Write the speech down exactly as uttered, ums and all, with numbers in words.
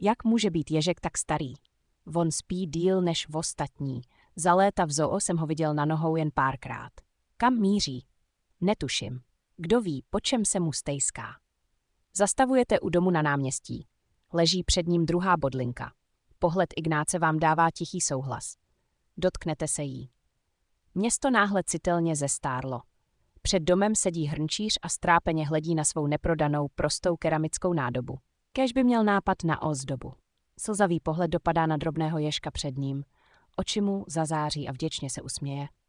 Jak může být ježek tak starý? On spí díl než v ostatní. Za léta v zoo jsem ho viděl na nohou jen párkrát. Kam míří? Netuším. Kdo ví, po čem se mu stejská. Zastavujete u domu na náměstí. Leží před ním druhá bodlinka. Pohled Ignáce vám dává tichý souhlas. Dotknete se jí. Město náhle citelně zestárlo. Před domem sedí hrnčíř a strápeně hledí na svou neprodanou prostou keramickou nádobu. Kéž by měl nápad na ozdobu. Slzavý pohled dopadá na drobného ježka před ním. Oči mu zazáří a vděčně se usměje.